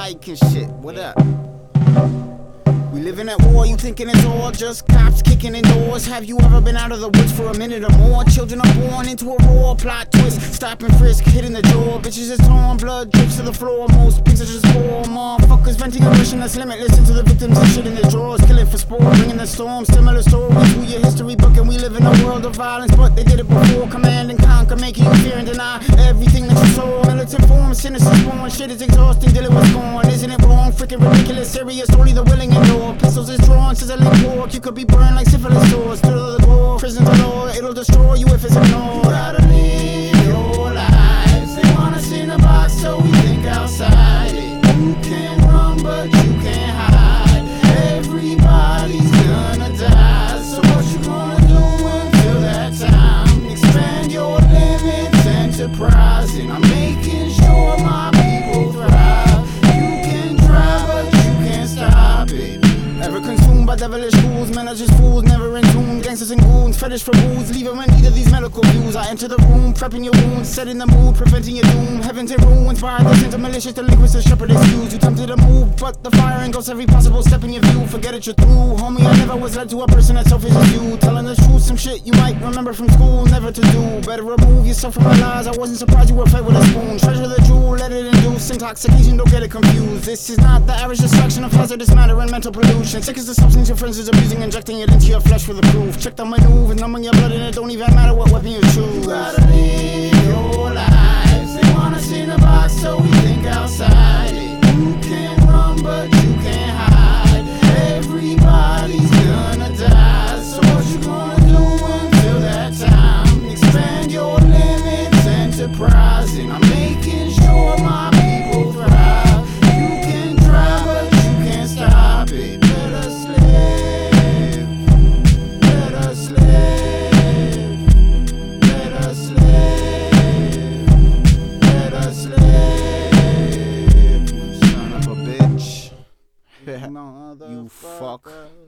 like and shit. What up? We living at war, you thinking it's all just cops kicking in doors. Have you ever been out of the woods for a minute or more? Children are born into a raw plot twist. Stop and frisk, hitting the jaw. Bitches is torn, blood drips to the floor. Most pigs are just poor. Motherfuckers venting aggression that's limitless into the victims and shit in their drawers. Killing for sport, bringing the storm. Similar stories to your history book, and we live in a world of violence. But they did it before. Command and conquer, making you fear and deny everything that you saw. Militant form, sinister spawn. Shit is exhausting, dealing with scorn. Isn't it wrong? Freaking ridiculous, serious. Only the willing endure. Pistols is drawn, sizzling pork. You could be burned like syphilis sores. Still the door, prison's a law. It'll destroy you if it's ignored. You gotta live your lives. They want us in a box, so we think outside it. You can run, but you can't hide. Everybody's gonna die. So what you gonna do until that time? Expand your limits, enterprising. I'm making sure my people thrive. You can try, but you can't stop it. Ever consumed by devilish fools, men are just fools, never in tune. Gangsters and goons, fetish for booze, leave them in need of these medical views. I enter the room, prepping your wounds, setting the mood, preventing your doom. Heavens in ruins, by the sins of malicious delinquents, the shepherd excuse. You tempted to move, but the fire engulfs every possible step in your view. Forget it, you're through, homie, I never was led to a person as selfish as you. Telling the truth, some shit you might remember from school, never to do. Better remove yourself from the lies, I wasn't surprised you were fed with a spoon. Treasure the jewel, let it induce intoxication, don't get it confused. This is not the average destruction of hazardous matter and mental pollution. Sick is the substance your friends is abusing, injecting it into your flesh for the proof. Check the maneuver, numbing your blood, and it don't even matter what weapon you choose. You gotta live your lives. They want us in a box, so we think outside.